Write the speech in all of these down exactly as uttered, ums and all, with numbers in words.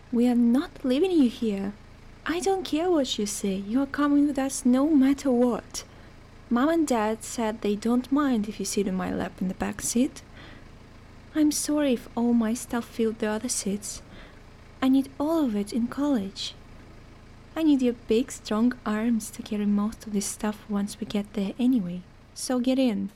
We are not leaving you here. I don't care what you say. You are coming with us no matter what. Mom and Dad said they don't mind if you sit in my lap in the back seat. I'm sorry if all my stuff filled the other seats. I need all of it in college. I need your big, strong arms to carry most of this stuff once we get there anyway. So get in.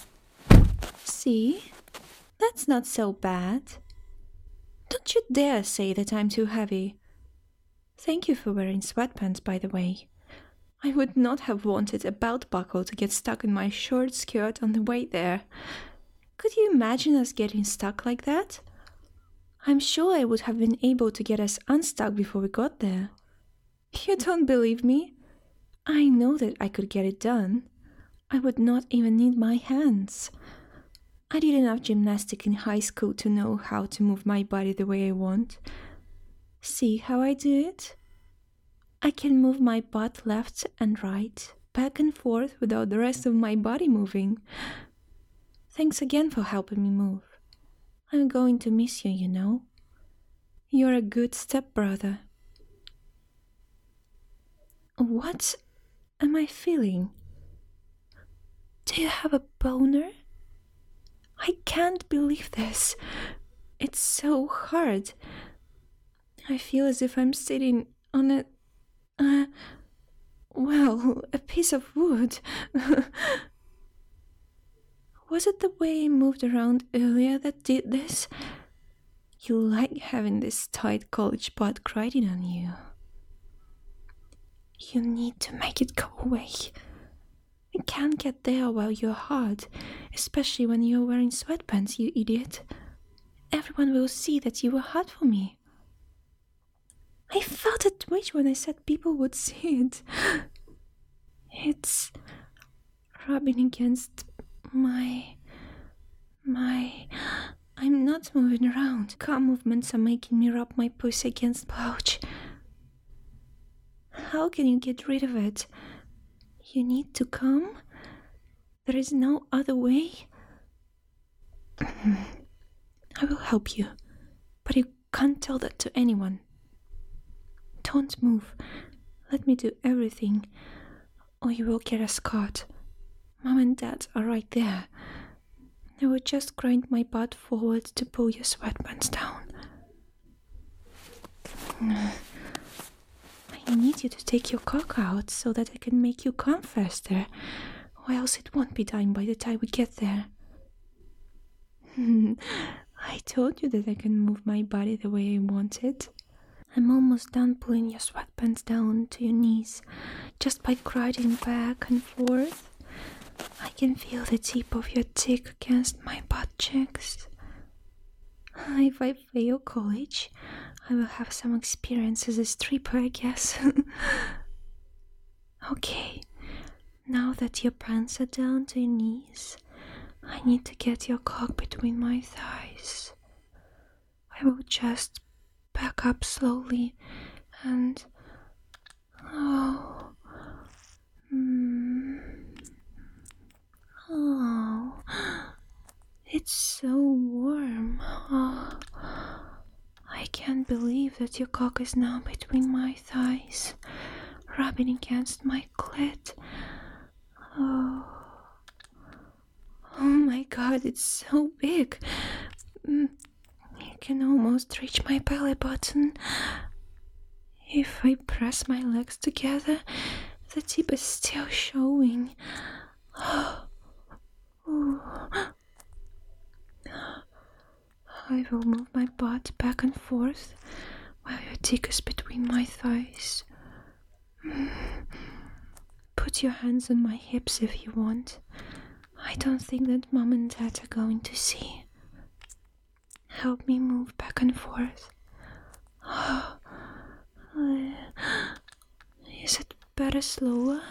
See? That's not so bad. Don't you dare say that I'm too heavy. Thank you for wearing sweatpants, by the way. I would not have wanted a belt buckle to get stuck in my short skirt on the way there. Could you imagine us getting stuck like that? I'm sure I would have been able to get us unstuck before we got there. You don't believe me? I know that I could get it done. I would not even need my hands. I did enough gymnastics in high school to know how to move my body the way I want. See how I do it? I can move my butt left and right, back and forth without the rest of my body moving. Thanks again for helping me move. I'm going to miss you, you know. You're a good stepbrother. What am I feeling? Do you have a boner? I can't believe this. It's so hard. I feel as if I'm sitting on a... Uh, well, a piece of wood. Was it the way I moved around earlier that did this? You like having this tight college butt grinding on you. You need to make it go away. I can't get there while you're hard, especially when you're wearing sweatpants, you idiot. Everyone will see that you were hot for me. I felt a twitch when I said people would see it. It's rubbing against my... my... I'm not moving around. Car movements are making me rub my pussy against the pouch. How can you get rid of it? You need to come? There is no other way? I will help you, but you can't tell that to anyone. Don't move. Let me do everything, or you will get us caught. Mom and Dad are right there. I will just grind my butt forward to pull your sweatpants down. I need you to take your cock out so that I can make you come faster, or else it won't be done by the time we get there. I told you that I can move my body the way I want it. I'm almost done pulling your sweatpants down to your knees, just by grinding back and forth. I can feel the tip of your dick against my butt cheeks. If I fail college, I will have some experience as a stripper, I guess. Okay, now that your pants are down to your knees, I need to get your cock between my thighs. I will just back up slowly and... Oh... Mm, oh... It's so warm. Oh, I can't believe that your cock is now between my thighs, rubbing against my clit. Oh, oh my God, it's so big. You can almost reach my belly button. If I press my legs together, the tip is still showing. Oh. I will move my butt back and forth while your dick is between my thighs. Put your hands on my hips if you want. I don't think that Mom and Dad are going to see. Help me move back and forth. Is it better slower?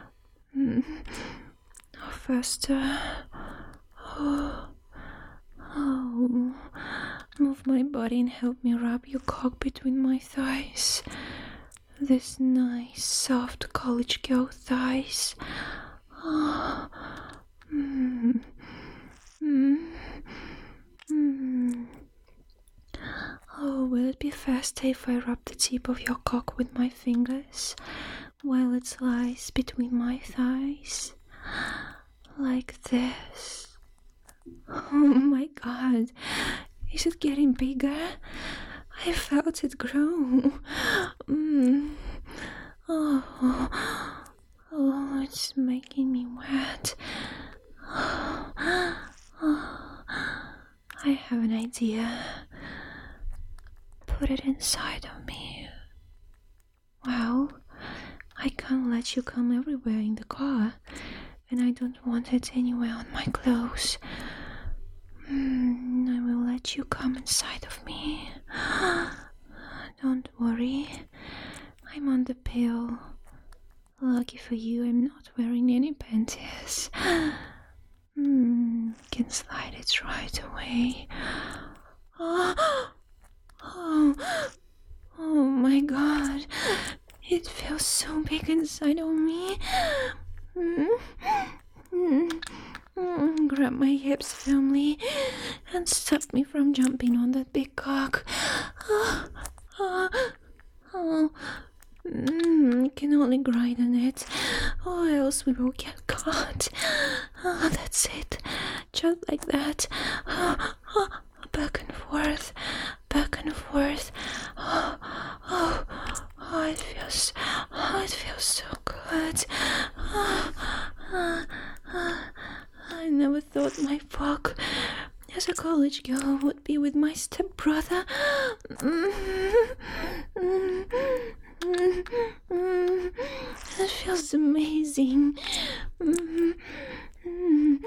Or faster? Oh. Oh, move my body and help me rub your cock between my thighs. This nice, soft college girl thighs. Oh, mm, mm, mm. Oh, will it it be faster if I rub the tip of your cock with my fingers while it lies between my thighs? Like this. Oh my god. Is it getting bigger? I felt it grow. Mm. Oh. Oh, it's making me wet. Oh. I have an idea. Put it inside of me. Well, I can't let you come everywhere in the car, and I don't want it anywhere on my clothes. Mm, I will let you come inside of me. Don't worry, I'm on the pill. Lucky for you, I'm not wearing any panties. Mm, can slide it right away. Oh, oh, oh my god, it feels so big inside of me. Mm, mm, mm, grab my hips firmly and stop me from jumping on that big cock. Oh, oh, oh. Mm, can only grind on it, or else we will get caught. Oh, that's it. Just like that. Oh, oh, back and forth, back and forth. Oh, oh, oh, it feels, oh, it feels so good. Oh, oh, oh, I never thought my fuck as a college girl would be with my stepbrother. Mm, mm, Mm, mm, it feels amazing. Mm, mm,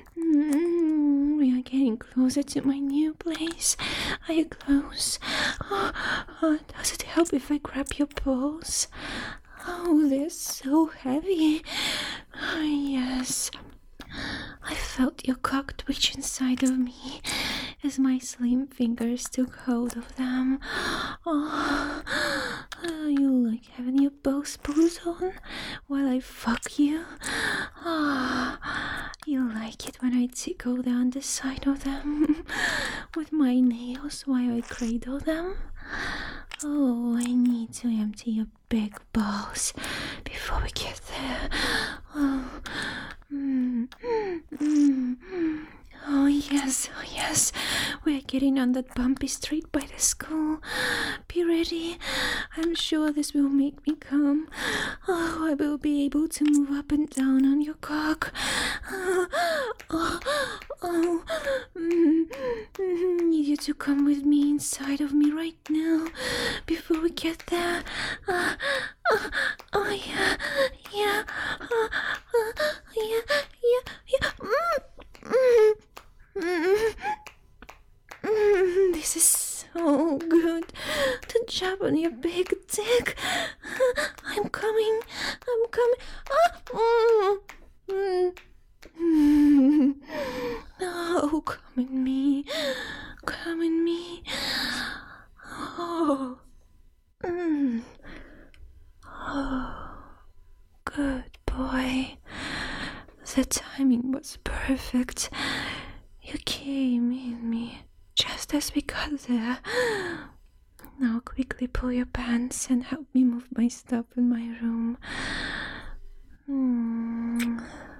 mm, we are getting closer to my new place. Are you close? Oh, oh, does it help if I grab your balls? Oh, they're so heavy. Oh, yes. I felt your cock twitch inside of me as my slim fingers took hold of them. Oh, oh, you like having your both balls on while I fuck you? Oh, you like it when I tickle the underside of them with my nails while I cradle them? Oh, I need to empty your big balls before we get there. Oh, mm, mm, mm. Oh yes, oh yes, we're getting on that bumpy street by the school. Be ready, I'm sure this will make me come. Oh, I will be able to move up and down on your cock. Oh, oh, oh. Mm, mm, need you to come with me inside of me right now, before we get there. Uh, uh, oh yeah, yeah, uh, uh, yeah, yeah, yeah. Mm, mm. Mm, mm, this is so good to jab on your big dick. I'm coming, I'm coming. Ah, mm, mm, oh, come in me, come in me. Oh, mm, oh, good boy. The timing was perfect. You came in me just as we got there. Now quickly pull your pants and help me move my stuff in my room. Mm.